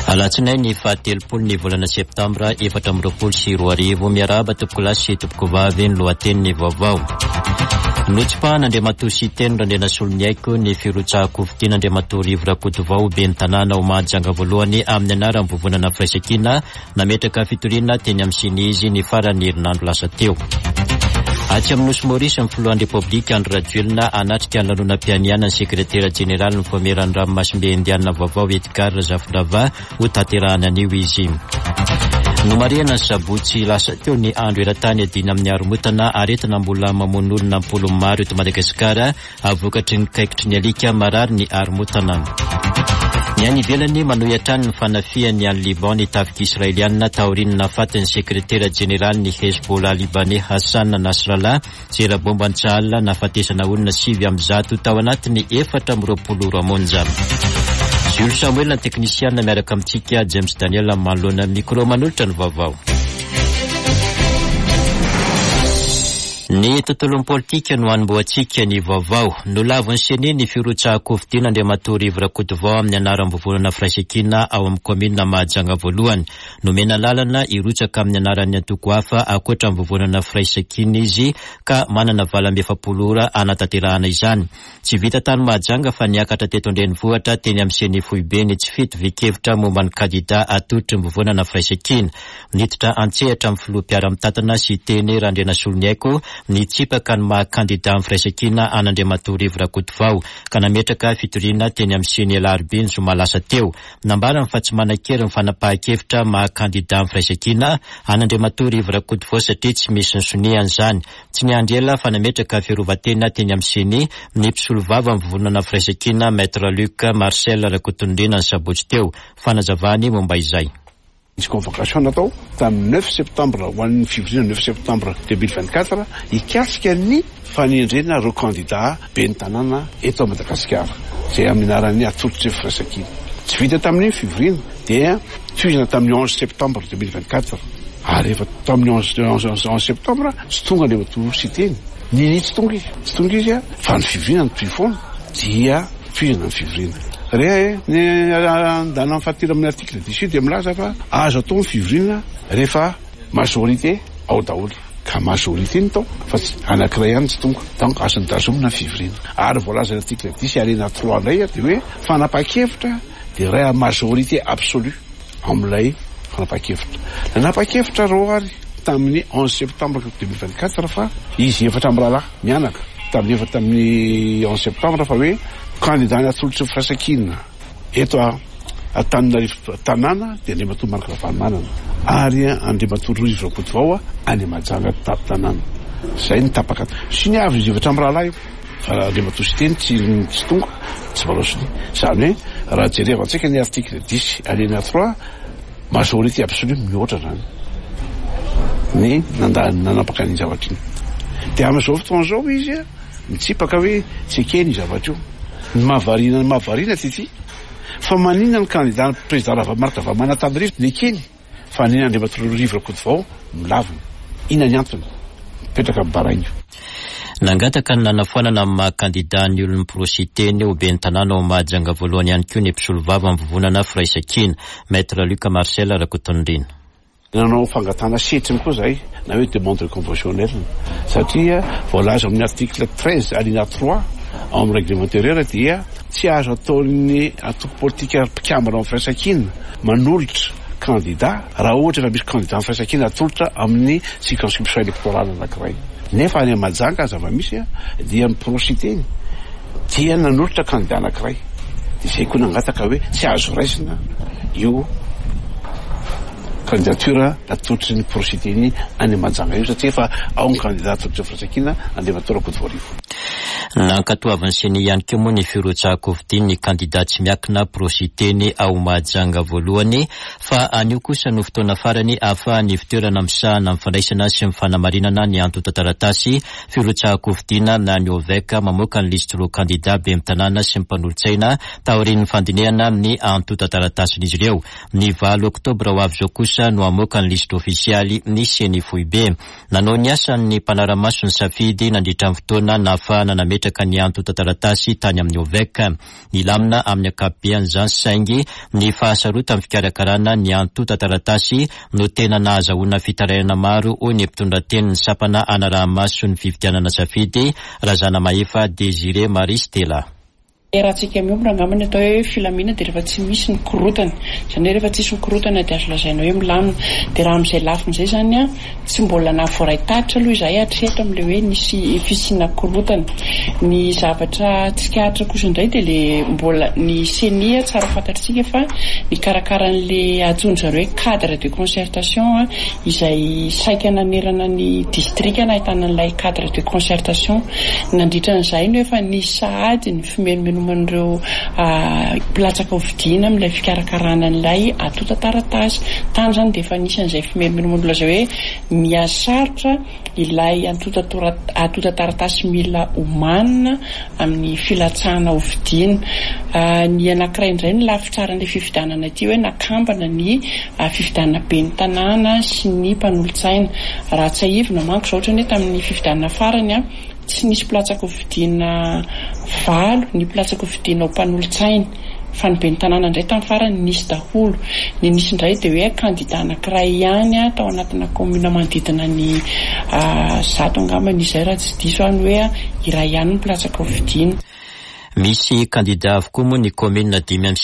Alatsinainy fahatelopolo ny volana septambra 2024 miaraba topoko lahy sy topoko vavy ny lohateniny vaovao. Notsipahana Andriamatoa sy teny randena solony aiko ny firotsahako fitina Andriamatoa Rivo Rakotovao ben'ny tanàna ho mahajanga voalohany amin'ny anaran'ny vovonana firaisakina nametraka fitoriana teny amin'ny sinizy ny farany herinandro lasa teo. Aty amin'ny nosy Maurice amin'ny filohan'ny Repoblika Andro Rajoelina anatrika ny lanonam-pianiana ny sekretera jeneral ny fomeran'ny ranomasimbe indianina vaovao Edgar Zafrava ho tanterahana anio izy. Nomariana ny sabotsy lasa teo ny andro eran-tany adina amin'ny haromotana aretina mbola mamonoolona mpolo maro eto Madagasikara avokatry ny kaikitry ny alika marary ny haromotana. Ny any ivelany manohy hatrany ny fanafiany any Liban ny tafika Israelianina taorinina fatin'ny sekretera jeneral ny Hezbollah Libanais Hassan Nasrallah zera bomba ntsahal nafatesana olona 900 tao anatiny 420 monja. Jules Samuel na teknisiana miaraka amintsika James Daniel manoloana mikro manolotra ny vaovao. Ny tontolon'ny politika no anomboantsika ny vaovao. Nolavon'ny sene ny firotsahako fitina Andriamatoa Rivo Rakotovao amin'ny anaran'ny vovonana firaisakina ao amin'ny komina Mahajanga voalohany. Nomena lalana irotsaka amin'ny anaran'ny antoko hafa akoatra amin'ny vovonana firaisakina izy ka manana 27 ora anatanterahana izany. Tsy vita tany Mahajanga fa niakatra teto Andrenivohitra teny amin'ny seny foibe ny tsy fito vikevitra momba ny kandida atotry ny vovonana firaisakina. Niditra antsehatra amin'ny filoha mpiara-mitantana sy teny Randrena Soloniaiko ny tsipaka ny mahakandida amin'ny firaisakina an'Andriamatoa Rivo Rakotovao ka nametraka fitoriana teny amin'ny seny Alarobia ny zoma lasa teo. Nambara fa tsy manan-kery ny fanapahan-kevitra mahakandida amin'ny firaisakina an'Andriamatoa Rivo Rakotovao satria tsy misy ny sonihany izany. Tsy niandry ela fa nametraka fiarovan-tena teny amin'ny seny ny mpisolo vava amin'ny vovonana firaisakina Maître Luc Marcel Rakotondrina ny sabotsy teo. Fanazavany momba izay. Misy convocation natao tamin'ny 9 septembre ho an'ny fivirina 9 septembre 2024 ikasika ny fanendrena reo candidat ben'ny tanàna eto Madagasikara zay amin'ny anaran'ny atolotry firaisakina. Tsy vita tamin'ny fivirina dia tohizana tamin'ny 11 septembre 2024 ary efa tamin'ny 11 septembre tsy tonga Andriamatoa sy teny. Nini tsy tonga izy fa ny fivirina ny toifoana dia tohizana ny fivirina. Ny andana fahatelo amin'ny article 18 dia milaza fa azo atao ny fivirina rehefa majorité ao daholo ka majorité ny tao fa tsy anankiray ihany tsy tonga donc azo nitazomina fivirina. Ary voalaza ny article 10 alina 3 indray dia hoe fanapahan-kevitra dia ray majorité absolue amin'ilay fanapahan-kevitra. Nanapa-kevitra reo ary tamin'ny 11 septembre 2024 fa izy efatra amin'ny rahalahy mianaka tamin'ny 11 septembre fa hoe candidat atolotry ny firaisakina eto Antananarivo tanàna dia Andriamatoa Marc Ravalomanana ary Andriamatoa Rivo Rakotovao any Mahajanga tanàna. Zay ny tapaka sy ny avy izy efatra amin'ny rahalahy fa Andriamatoa sy teny tsy tonga tsy valosony. Zany hoe raha jereva antsika ny article 10 alinéa 3 majorité absolue mihoatra zany ny nanapaka ny zavatra iny. Dia amin'izao fotoana izao izy mitsipaka hoe tsy ekeny zavatra io. Ny mahavarina ty fa manina ny candidat président Marc Ravalomanana tany ny kely fa nina Andriamatoa Rivo Rakotovao milavina. Ina ny antony petraka amin'ny baraina. Nangataka ny nanafoanana amin'ny mahakandida ny olon'ny prositeny ho ben'ny tanàna ao Mahajanga voalohany ihany koa ny mpisolo vava amin'ny vovonana firaisakina Maître Luc Marcel Rakotondrina. Nanao fangatana setriny koa zay na hoe demande conventionnelle satria voalaza amin'ny article 13 alinéa 3 amin'ny règlement intérieur dia tsy azo ataon'ny antoko politika mpikambana amin'ny firaisakina manolotra candidat raha ohatra efa misy candidat amin'ny firaisakina atolotra amin'ny circonscription électorale anankiray. Nefa any Mahajanga zava misy dia miprositeny dia nanolotra candidat anankiray dia zay koa nangataka hoe tsy azo raisina io candidature atolotry ny prositeny any Mahajanga io satria fa ao ny candidat atolotry ny firaisakina Andriamatoa Rakotovao Rivo. Nankatoavan'ny seny ihany koa moa ny firotsahako fitina ny kandidat tsy miakina prositeny ao Mahajanga voalohany fa anio kosa no fotoana farany ahafahany fitoerana misahana mifandraisana sy mifanamarinana ny antota taratasy firotsahako fitina na ny oveka mamoaka ny lisitro kandidat be mitanàna sy mimpanolotsaina taorian'ny fandinehana amin'ny antota taratasyn'izy ireo. Ny 9 oktobra ho avy zao kosa no amoaka ny lisitro ofisialy ny seny foibe. Nanao ny asan'ny mpanaramaso ny safidy nandritra ny fotoana nahafahana nametraka ny antota-taratasy tany amin'ny OVEC. Nilamina amin'ny akapiany Jean Saingy ny fahasarota amin'ny fikarakarana ny antota-taratasy no tena nahazahoana fitarainana maro hoy ny mpitondra teny ny sapana Anaramaso ny fividianana safidy Razana Maefa Désiré Marie Stella. Rahatsika miombra angambany atao hoe filamina dia rehefa tsy misy ny korotana, izany hoe rehefa tsisy ny korotana dia azo lazaina hoe milamina. Dia raha amin'izay lafin'izay zany a tsy mbola navoaraitatra aloha izahay hatreto amin'ilay hoe nisy fisiana korotana. Ny zavatra tsikahatra kosa indray dia le mbola ny senia tsara fantatritsika fa ny karakaran'le ajonjare hoe cadre de concertation izay saika nanerana ny district ahitana an'ilay cadre de concertation. Nandritra an'izay ny efa ny sahady ny fimenomenoman'ireo pilatsaka hovidiana amin'ilay fikarakarana an'ilay atota-taratasy. Tany zany dia efa nisy an'izay fimenomenoman'olona izay hoe mihasarotra ilay atota-taratasy mila omanina amin'ny filatsahana hovidiana. Ny anankiray indray ny lafitsaran'ilay fifidianana ity hoe nakambana ny fifidianana ben'ny tanàna sy ny mpanolotsaina. Raha tsy ahivina manko izao ohatra ny tamin'ny fifidianana farany tsy nisy pilatsaka hovidiana valo ny pilatsaka hovidiana ho mpanolotsaina, fa ny ben'ny tanàna indray tamin'ny farany nisy daholo. Ny nisy indray dia hoe kandida anankiray ihany tao anatina komina manodidina ny zato angambany izay raha tsy diso any hoe iray ihany ny pilatsaka hovidiana. Misy kandida avokoa moa ny komina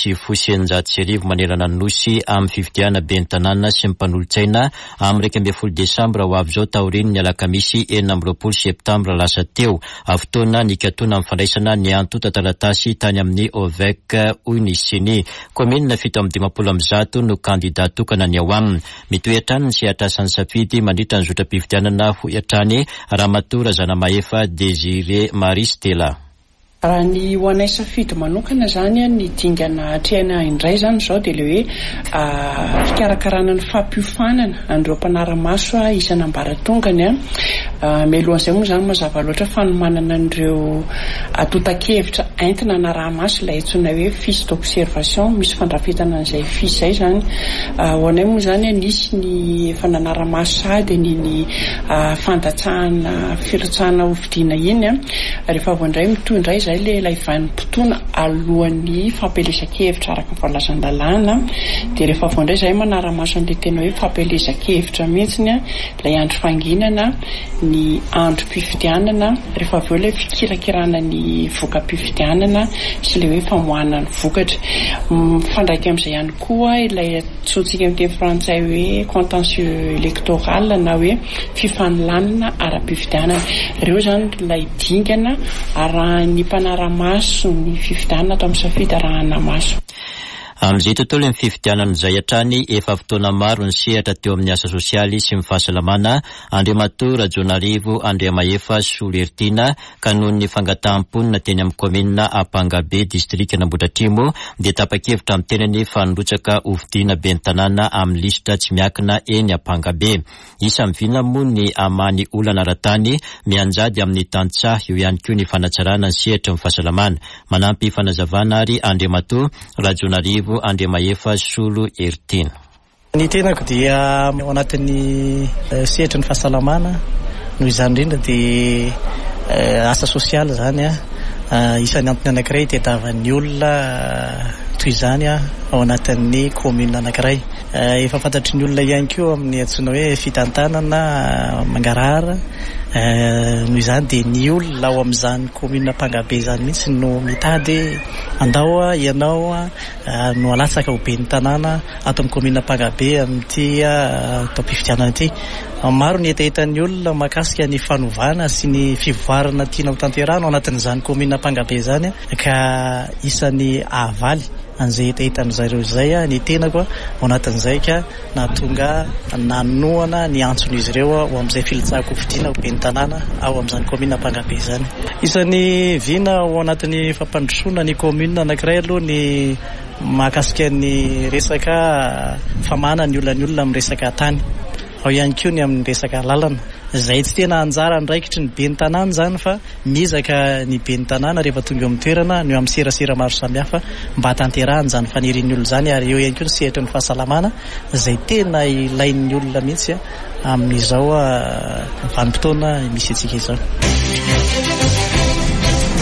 5,990 manerana ny nosy amin'ny fifidiana ben'ny tanàna sy mpanolotsaina amin'ny 12 Desambra ho avy izao taoriny ny alakamisy 9 Septambra lasa teo. Fotoana nikatona amin'ny fandraisana ny antota-taratasy tany amin'ny OVEC hoy ny siny. Komina fito amin'ny 50 no kandida tokana ny ao aminy. Mitohy ny sehatra asan'ny safidy mandritra ny zotra-pifidianana ho hatrany Ramatoa Razana Maefa Désiré Marie Stella. Raha ny ho anay safidy manokana zany ny dingana hatrehana indray zany izao dia le hoe fikarakarana ny fampiofanana an'ireo mpanara-maso isan'ambaratongany mialohan'izay moa zany mazava loatra fanomanana an'ireo atota-kevitra entina anara-maso ilay antsoina hoe fiche d'observation. Misy fandrafetana an'izay fiche izay zany. Ho anay moa zany nisy ny efa nanara-maso sady ny fandatsahana filatsahana hovidiana iny rehefa avy indray mitoy indray izay ilay vanim-potoana alohan'ny fampelezan-kevitra araka ny fahalazan-dalàna. Dia rehefa avy indray izay manara-maso an'ilay tena hoe fampelezan-kevitra mihitsiny ilay andro fanginana ny andro mpifidianana, rehefa avy eo ilay fikirakirana ny voka-pifidianana sy ilay hoe famoahana ny vokatra. Mifandraika amin'izay ihany koa ilay antsointsika amin'ny teny frantsay hoe contentieux électoral na hoe fifanolanana ara-pifidianana. Ireo zany ilay dingana arahan'ny mpanara-maso ny fifidianana atao amin'ny safidy arahana maso. Amin'izay tontolo ny fifidianana izay hatrany efa fotoana maro ny sehatra teo amin'ny asa sosialy sy ny fahasalamana. Andriamatoa Rajonarivo Andriamaefa Solertina ka noho ny fangataham-ponina teny amin'ny komina Ampangabe distrika Nambohidratrimo dia tapa-kevitra amin'ny tenany fanolotsaka hovidiana ben'ny tanàna amin'ny lisitra tsy miakina eny Ampangabe. Isa mivina moa ny amany olana ara-tany mianjady amin'ny tantsaha eo ihany koa ny fanatsarana ny sehatra ny fahasalamana. Manampy fanazavana ary Andriamatoa Rajonarivo Andriamaefa Solo Ertina. Ny tenako dia ao anatin'ny sehatra ny fahasalamana noho izany indrindra dia asa sosialy zany isan'ny antony anankiray tediavan'ny olona toy izany ao anatin'ny komina anankiray. Efa fantatry ny olona ihany koa amin'ny antsoina hoe fitantanana mangarahara. Noho izany dia ny olona ao amin'izany komina Ampangabe zany mihitsy no mitady andao ianao no alatsaka ho ben'ny tanàna ato amin'ny komina Ampangabe amin'ity taom-pifidianana ity. Maro ny etaetan'ny olona mahakasika ny fanovana sy ny fivoarana tiana ho tanterahana ao anatin'izany komina Ampangabe zany ka isan'ny ahavaly an'izay etaetan'izareo izay ny tenako ao anatin'izay ka nahatonga nanoana ny antson'izy ireo ao amin'izay filatsahana hovidiana ho ben'ny tanàna ao amin'izany komina Ampangabe zany. Isan'ny vina ao anatin'ny fampandrosoana ny komina anankiray aloha ny mahakasika ny resaka famana ny olona amin'ny resaka tany. Ao ihany koa ny amin'ny resaka lalana. Izay tsy tena anjara andraikitry ny ben'ny tanàna zany fa mizaka ny ben'ny tanàna rehefa tonga amin'ny toerana no amin'ny serasera maro samihafa mba hatanterahana zany fanirian'ny olona zany. Ary eo ihany koa ny sehatra ny fahasalamana izay tena ilain'ny olona mihitsy amin'izao vanim-potoana misy antsika izao.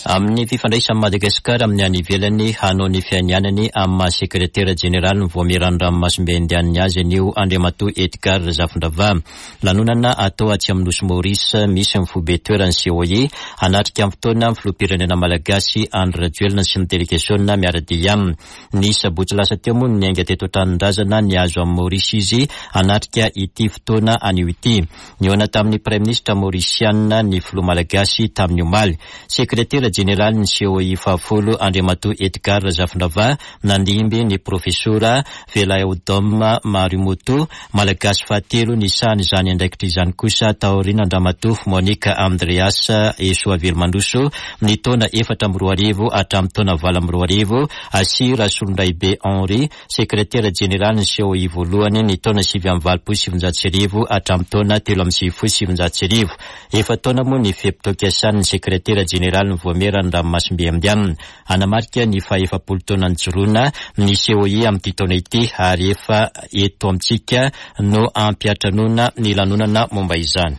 Amin'ny fifandraisany Madagasikara amin'ny any ivelany hanao ny fianianany amin'ny sekretera jeneral ny voamerany ranomasimbe indianiny azy anio Andriamatoa Edgar Zafindrava. Lanonana atao aty amin'ny nosy Maurice misy ny fobe toerany COI anatrika amin'ny fotoana amin'ny filoham-pirenena malagasy Andry Rajoelina sy ny delegasiona miara-dia aminy. Ny sabotsy lasa teo moa ny ainga teto an-tanindrazana ny azo amin'ny Maurice izy anatrika ity fotoana anio ity. Niona tamin'ny Prime Ministre Mauriciana ny filoha malagasy tamin'ny omaly. Sekretera jeneral ny COI fahafolo Andriamatoa Edgar Zafindrava nandimby ny profesora Velaodoma Marimoto malagasy fahatelo ny sahany izany andraikitra izany kosa taorina Andriamatoa Monica Andreas Esoavelmandroso ny taona 4 hatramin'ny taona 5 sy Rasolondraibe Henri sekretera jeneral ny COI voalohany ny taona 7 hatramin'ny taona 3 efa taona moa ny fepitokasany sekretera jeneral ny voamerany ranomasimbe aminy anamarika ny faha-efapolo taona nijoroana ny COI amin'ny taona ity ary efa eto amintsika no ampiatranona ny lanonana momba izany.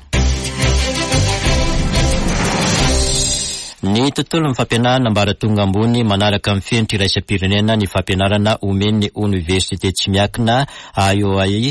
Ny tontolo ny fampianarana ambaratonga ambony manaraka amin'ny fenitra iraisam-pirenena ny fampianarana omeny Université tsy miakina AOI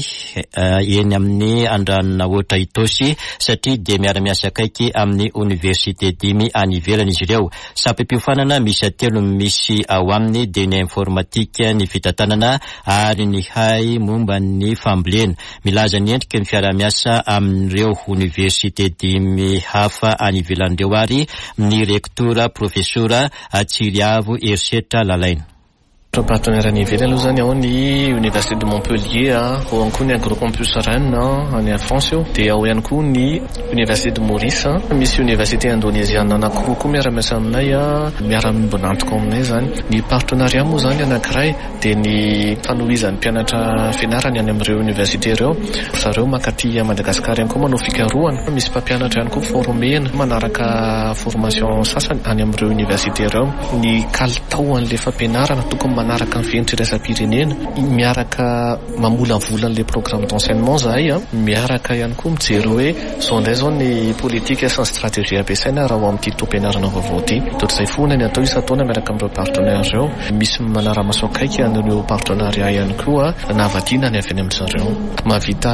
eny amin'ny andranona ohatra itosy satria dia miara-miasa akaiky amin'ny Université dimy any ivelany izy ireo. Sampam-piofanana misy atelo misy ao aminy dia ny informatika ny fitantanana ary ny hay momba ny fambolena. Milaza ny endrika ny fiara-miasa amin'ireo Université dimy hafa any ivelan'ireo ary ny rektora profesora Atsiriavo Ersetra Lalaina. Partenaire any ivelany aloha zany ao ny Université de Montpellier, ao ihany koa ny Agrocampus Rennes any France io, dia ao ihany koa ny Université de Maurice, misy Université Indonésiana anankiroa koa miara-miasa aminay miara-mibonantoka aminay zany. Ny partenariat moa zany anankiray dia ny fanohizan'ny mpianatra fianarany any amin'ireo université ireo. Zareo makaty Madagasikara ihany koa manao fikarohana, misy mpampianatra ihany koa formena manaraka formation sasany any amin'ireo université ireo. Ny kalitao an'le fampianarana tokony manaraka ny fenitra iraisam-pirenena, miaraka mamolavola an'le programme d'enseignement zahay miaraka ihany koa mijery hoe zao ndray zao ny politika sy ny stratégie ampiasaina raha ao amin'ity toam-pianarana vaovao ity. Totr'izay foana ny atao isa-taona miaraka amin'ireo partenaire ireo, misy manara-maso akaiky an'ireo partenariat ihany koa navadina ny avy any amin'izareo. Mavita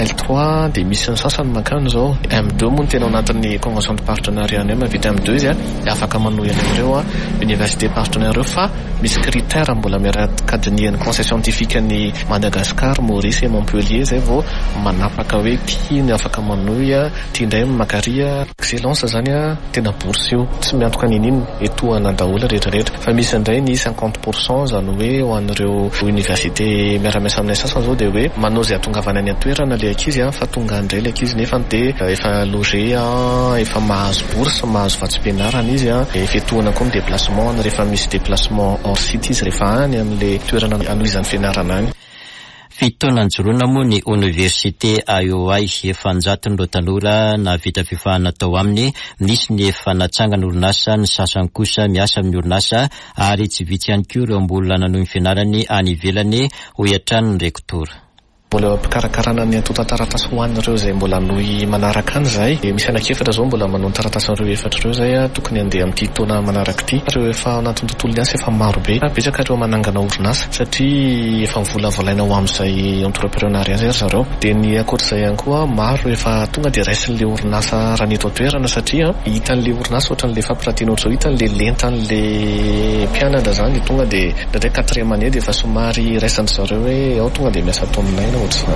L3 dia misy ny sasany makany zao M2 moa ny tena ao anatin'ny convention de partenariat ny mavita M2 izy afaka manohy an'ireo université partenaire ireo fa misy critère mbola miara-kadinian'ny conseil scientifique ny Madagascar, Maurice et Montpellier zay vao manapaka hoe tia ny afaka manohy tia indray makaria excellence zany tena bourse io tsy miantoka nininy etoana daholo rehetrarehetra fa misy indray ny 50% zany hoe ho an'ireo université miara-miasa aminay sasany zao dia hoe manao zay atongavana ny antoerana le ankizy fa tonga indray le ankizy nefa dia efa logé efa mahazo bourse mahazo vatsim-pianarana izy efa etoana koa ny déplacement rehefa misy déplacement hors site izy rehefa any amin'le toerana anohizan'ny fianarana any. Fitaona njoroana moa ny Université AOI efa njatony tanora na vita fifahana tao aminy, nisy ny efa natsangana orinasa ny sasany kosa miasa amin'ny orinasa ary tsy vitsy ihany koa ireo mbola nanohy ny fianarany any ivelany ho iatran'ny rektora. Mbola pikarakarana ny atota taratasy ho an'ireo zay mbola anohy manaraka any zay. Misy anankiefatra zao mbola manao ny taratasin'ireo efatra ireo zay tokony andeha amin'ity taona manaraka ity. Ireo efa anatin'ny tontolo asa efa maro be. Betsaka ireo manangana orinasa satria efa mivolavolaina ho amin'izay entrepreneuriat zay zareo. Dia ny akoatr'izay ihany koa maro efa tonga dia raisin'le orinasa raha ny eto toerana satria hitan'le orinasa ohatran'le fampiratiana ohatr'izao hitan'le lentan'le mpianatra zany tonga dia ndraindray 4e année dia efa somary raisan'ny zareo hoe ao tonga dia miasa taoninay.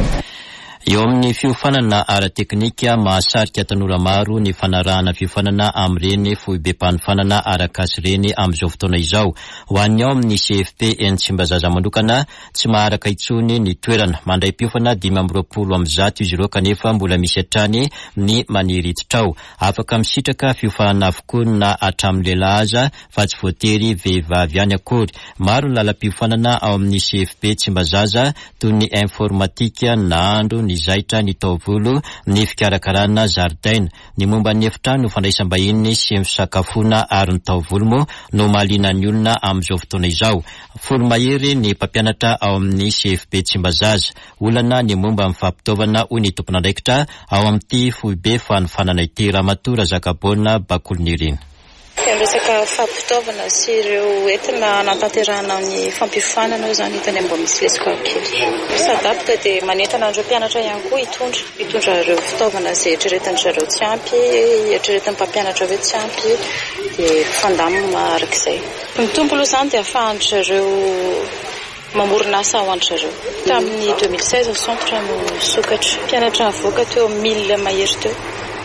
Eo amin'ny fiofanana ara-teknika mahasarika tanora maro ny fanarahana fiofanana amin'ireny foibe mpanofanana arak'asy ireny amin'izao fotoana izao. Ho an'ny ao amin'ny CFP eny Tsimbazaza manokana tsy maharaka intsony ny toerana mandray piofana 520 izy ireo kanefa mbola misy hatrany ny maniry hiditra. Afaka misitraka fiofanana avokoa na hatramin'ny lehilahy aza fa tsy voatery vehivavy ihany akory. Maro ny lala-piofanana ao amin'ny CFP Tsimbazaza toy ny informatika, nahandro, ny zaitra, ny taovolo, ny fikarakarana zaridaina. Ny momba ny efitrano fandraisam-bahiny sy fisakafoana ary ny taovolo moa no mahaliana ny olona amin'izao fotoana izao. Folo mahery ny mpampianatra ao amin'ny CFP Tsimbazaza. Olana ny momba amin'ny fampitaovana hoy ny tompon'andraikitra ao amin'ity foibe fanofanana ity. Ramatoa Razakabona Bakolonirina. resaka fampitaovana sy ireo entina anatanterahana ny fampifanana izany hitany mba misy lesika kely. Sadapika dia manentana andreo mpianatra ihany koa hitondra ireo fitaovana izay eritreretin'ny zareo tsy ampy, eritreretin'ny mpampianatra hoe tsy ampy, dia fandamina arak'izay. Ny tompo aloha izany dia ahafahan'ny zareo mamorona asa ho an'ny zareo. Tamin'ny 2016 centre no sokatra. Mpianatra avoaka teo 1000 mahery teo.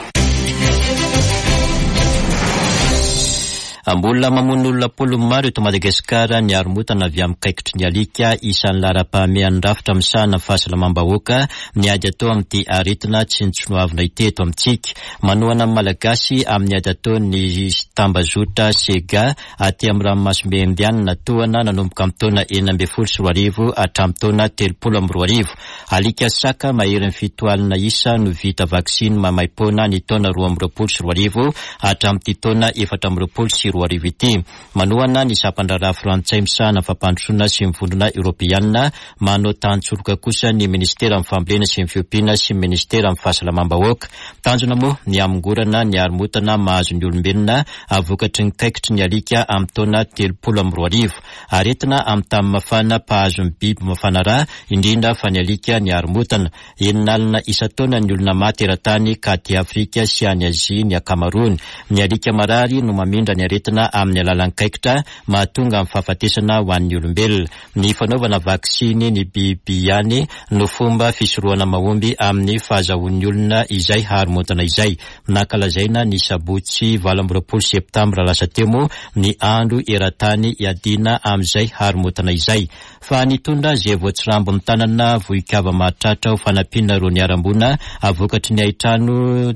Ambola mamono olona polo maro eto Madagasikara ny aromotana avy amin'ny kaikitry ny alika isan'ny lara-pahamehan'ny rafitra misahana fahasalamam-bahoaka miady atao amin'ity aretina tsy nitsonoavina ity eto amintsika. Manohana amin'ny malagasy amin'ny ady atao ny tambazotra sega aty amin'ny ranomasombe indianina toana nanomboka amin'ny taona 2014 hatramin'ny taona 2022. Alika saka maherin'ny fitoalana isa no vita vaksiny mamaim-poana ny taona 2022 hatramin'ity taona 2024 ity. Manohana ny zampandraraha frantsay misahana fampandrosoana sy mivondrona Europeanina manao tantsoroka kosa ny ministera amin'ny fambolena sy ny fiompiana sy ministera amin'ny fahasalamam-bahoaka. Tanjona moa ny amingorana ny aromotana mahazo ny olombelona avokatry ny kaikitry ny alika amin'ny taona 2012. Aretina amin'ny tany mafana pahazo ny biby mafana rà indrindra fa ny alika ny aromotana. Eninalina isa-taona ny olona maty eran-tany ka ty Afrika sy any Azia ny Kamerona. Ny alika marary no mamindra ny aretina amin'ny alalan'ny kaikitra mahatonga amin'ny fahafatesana ho an'ny olombelona. Ny fanaovana vaksiny ny biby ihany no fomba fisorohana mahomby amin'ny fahazahoan'ny olona izay haromontana izay. Nankalazaina ny sabotsy 24 septambra lasa teo ny andro eran-tany iadina amin'izay haromontana izay. Fa nitondra zay voatsirambo amin'ny tanana vohikava mahatratra ho fanampiana roa ny arambona avokatry ny aitrano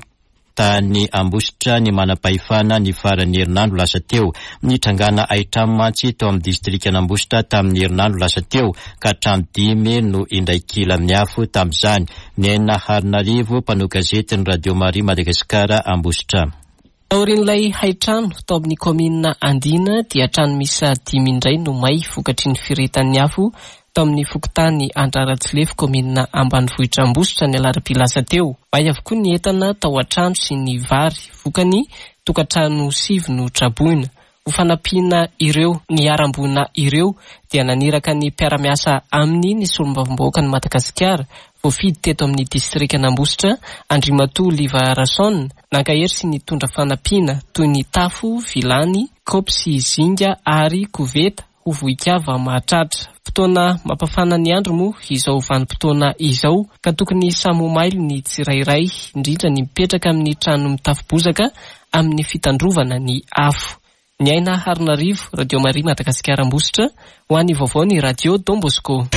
tany ambositra ny manam-pahefana ny faran'ny herinandro lasa teo. Ny trangana aitrano mantsy tao amin'ny distrikana ambositra tamin'ny herinandro lasa teo ka hatramin'ny 5 no indray kila amin'ny afo tamin'izany. Ny Aina Harinarivo mpanao gazety ny Radio Maria Madagasikara ambositra. Aorin'ilay haitrano tao amin'ny komina Andina dia trano misa 5 indray no may vokatry ny firetan'ny afo tao amin'ny fokotany Andraratsilevo komina ambanivohitra ambositra ny alarabilasa teo. Bay avokoa ny entana tao an-trano sy ny vary vokany tokantrano 7 no traboina. Ho fanampiana ireo ny arambona ireo dia naniraka ny mpiara-miasa amin'ny ny solombavambahoaka ny Madagasikara voafidy teto amin'ny distrikana ambositra Andriamatoa Liva Rason nankahery sy ny tondra fanampiana toy ny tafo, vilany, kaopy sy zinga ary koveta ho vohikava mahatratra. Fotoana mampafana ny andro moa izao vanim-potoana izao ka tokony samomailo ny tsirairay indrindra ny mipetraka amin'ny trano mitafo-bozaka amin'ny fitandrovana ny afo. Ny Aina Harinarivo, Radio Maria Madagasikara ambositra, ho an'ny vaovao ny Radio Don Bosco.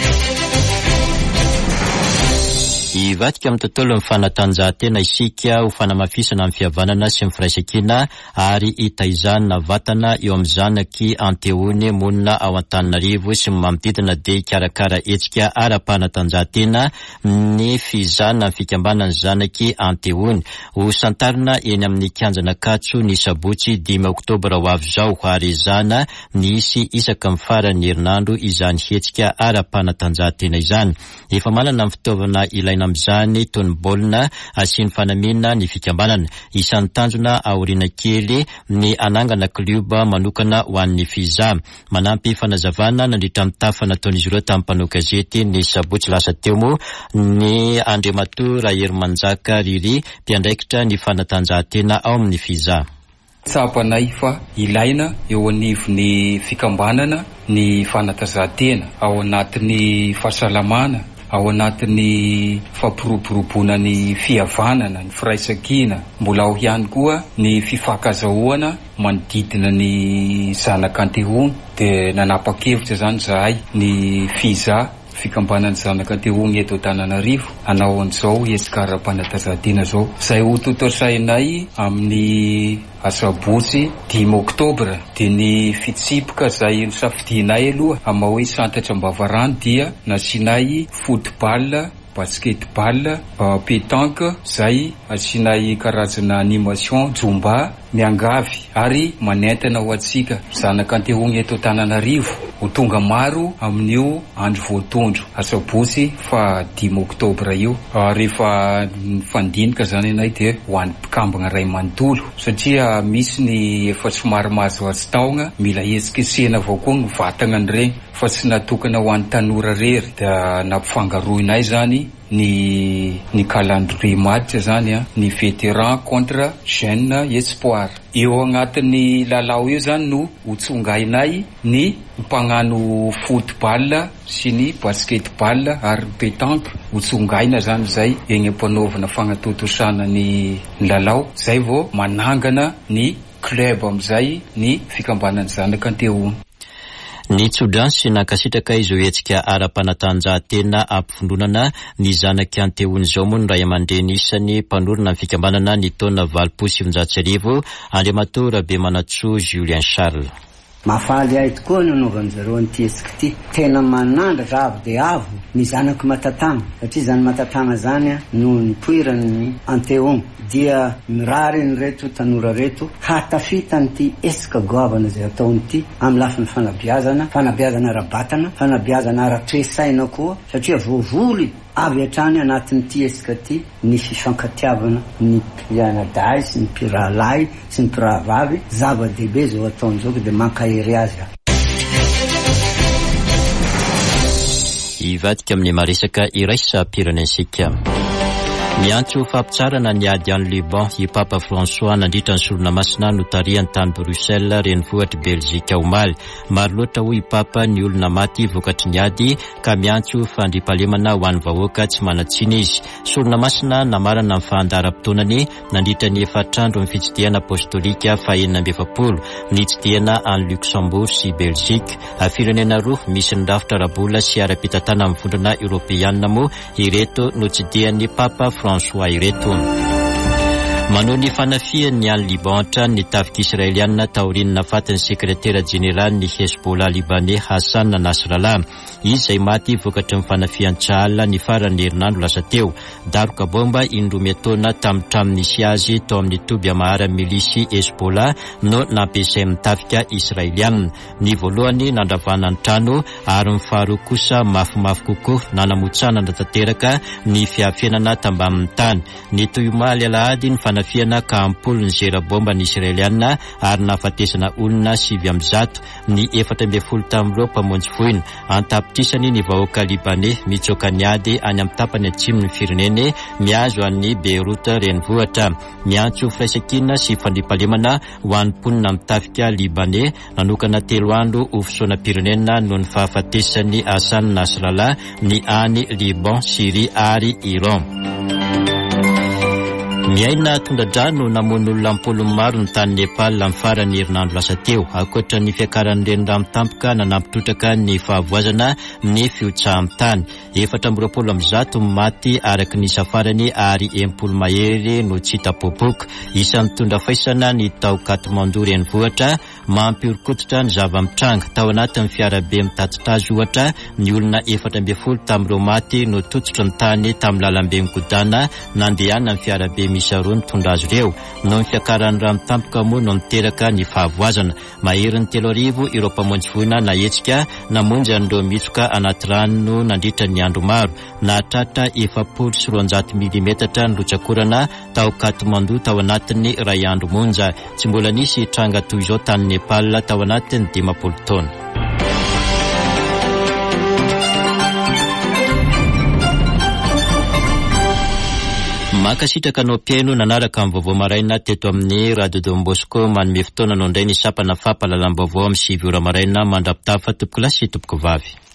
Ivatika amin'ny tontolo ny fanatanjahantena isika ho fanamafisana amin'ny fihavanana sy ny firaisankina ary hitaizana vatana eo amin'ny zanaky Anteony monina ao Antananarivo sy manodidina dia hikarakara hetsika ara-panatanjahantena ny fizana ny fikambanany zanaky Anteony. Ho santarina eny amin'ny kianjana Katso ny sabotsy 5 oktobra ho avy zao ary izana nisy isaka amin'ny farany herinandro izany hetsika ara-panatanjahantena izany. Efa manana amin'ny fitaovana ilaina amin'izany toy ny baolina asiany fanamiana ny fikambanana. Isan'ny tanjona aoriana kely ny anangana kluba manokana ho an'ny fiza. Manampy fanazavana nandritra amin'ny tafa nataon'izy ireo tamin'ny mpanao gazety ny sabotsy lasa teo moa ny Andriamatoa Rahery Manjaka Riry mpiandraikitra ny fanatanjahantena ao amin'ny fiza. Tsapanay fa ilaina eo anivon'ny fikambanana ny fanatanjahantena ao anatin'ny fahasalamana, ao anatin'ny fampiroboroboana ny fihavanana, ny firaisankina, mbola ao ihany koa ny fifankazahoana manodidina ny zanak'Anteony. Dia nanapa-kevitra zany zahay ny fiza fikambanany zanak'Anteony eto Antananarivo hanao an'izao hetsika ara-panatanjahantena zao. Zay ho totosainay amin'ny asabotsy 5 oktobra dia ny fitsipoka zay nosafidinay aloha amin'ny hoe santatra Ambavarano dia nasinay football, basketball, pétanque, zay asinay karazana animation, zumba, miangavy ary manentana ho atsika zanak'Anteony eto Antananarivo ho tonga maro amin'io andro voatondro asabotsy fa 5 oktobra io. Rehefa fandinika zany anay dia ho an'ny mpikambana ray manontolo satria misy ny efa somary mahazoazo taogna mila esikesena avao koa ny vatagna ny regny fa tsy natokana ho an'ny tanora rery. Da nampifangaroinay zany ny calendrier match zany ny vétéran contre jeune espoir. Eo agnatin'ny lalao io zany no hotsongainay ny mpagnano football sy ny basketball ary pétanque hotsongaina zany zay eny ampanaovana fagnatotosana ny lalao zay vao manangana ny club amizay ny fikambanany zanaka anteo. Ny Tsodransy nankasitraka izy ho hetsika ara-panatanjahantena ampifondronana ny zanaky anteony zao moa ny ray aman-dreny isan'ny mpanorona ny fikambanana ny taona 2019 Andriamatoa Rabemanatsoa Julien Charles. Mafaly ahy tokoa nanaovan'izareo an'ity esika ity. Tena manandratra avo de avo ny zanako matatana satria zany matatana zany no nipoirany anteony dia mirary ny reto tanora reto hatafita n'ity esika goavana zay ataonyity amin'ny lafiny fanabeazana ara-batana, fanabeazana ara-toesaina koa satria voavoly avy hatrany anatin'ity esika ty ny fifankatiavana ny mpianadahy sy ny mpirahalahy sy ny mpirahavavy zava-dehibe zao ataon'izao de mankahery azy. Ivadika amin'ny maresaka iraisa-pirenensika. Miantso fampitsarana ny ady any Liban i Papa François nandritra ny solonamasina no tariany tany Bruxelles renivohitra Belzika omaly. Maro loatra ho i Papa ny olona maty vokatry ny ady ka miantso fandriampahalemana ho an'ny vahoaka tsy manatsiny izy. Solonamasina namarana amin'ny fahandaram-potoanany nandritra ny 4 andro amin'ny fitsidihana apostolika faha 7 ny tsidihana any Luxembourg sy Belzika. Firenena roa misy ny rafitra rabola sy ara-pitatana amin'ny vondrana Europeanina moa ireto no tsidihan'ny Papa François ireto. Manao ny fanafian'ny any Liban ny tafika israeliana taorinina fatin'ny sekretera jeneral ny Hezbollah libanais Hassan Nasrallah. Izy izay maty vokatry ny fanafian-tsahala ny farany herinandro lasa teo. Daroka bomba indroa taona tamintraminy azy tao amin'ny toby amahara milisy Hezbollah no nampiasay amin'ny tafika israeliana. Ny voalohany nandravana ny trano ary ny faharoa kosa mafimafy kokoa nanamotsana tanteraka ny fiafianana tambamin'ny tany. Ny toyomaly alahady ny fanafiana ka ampolo ny zera bomba ny israeliana ary nafatesana olona 700 ny 14 tamin'ireo mpamonjy voina antapitrisany ny vahoaka libanais mitsoka ny ady any amin'ny tapany atsimon'ny fireneny miazo an'ny Beirut renivohitra. Miantso firaisan-kina sy fandriampahalemana ho an'ny mponina amin'ny tafika libanais nanokana 3 andro ho fisoanam-pirenena noho ny fahafatesany Hassan Nasrallah ny any Liban, Syrie ary Iran. Miaina tondradrano namono olona ampolo maro ny tany Nepal amin'ny farany herinandro lasa teo. Ankoatra ny fiakaran'ny renirano tampoka nanampitrotraka ny fahavoazana ny fiotsahan-tany. 420 maty araky ny safarany ary 10 mahery no tsy tapopoka. Isan'ny tondra faisana ny tao Katmandu renivohitra mampiorikototra ny zava-mitranga. Tao anatin'ny fiarabe mitatitra azy ohatra ny olona 40 tamin'ireo maty no totsotra ny tany tamin'ny lalambe migodana nandehana ny fiarabe misy roa ny tondra azy ireo. No ny fiakaran'ny rano tampoka moa no niteraka ny fahavoazana. Mahery ny 3,000 ireo mpamonjy voina na hetsika namonjy an'ireo mitsoka anaty rano nandritra ny andro maro. Nahatratra 700 milimetatra ny lotsakorana tao Katmandu tao anatin'ny ray andro monja. Tsy mbola nisy tranga toy izao tany Nepal tao anatin'ny 10 taona. Makasitraka no pieno nanaraka amin'ny vaovao maraina teto amin'ny Radio Don Bosco manome fotoana no indray ny sapana fampahalalam-baovao amin'ny 7 ora maraina mandrapitafa topoko lasy topoko vavy.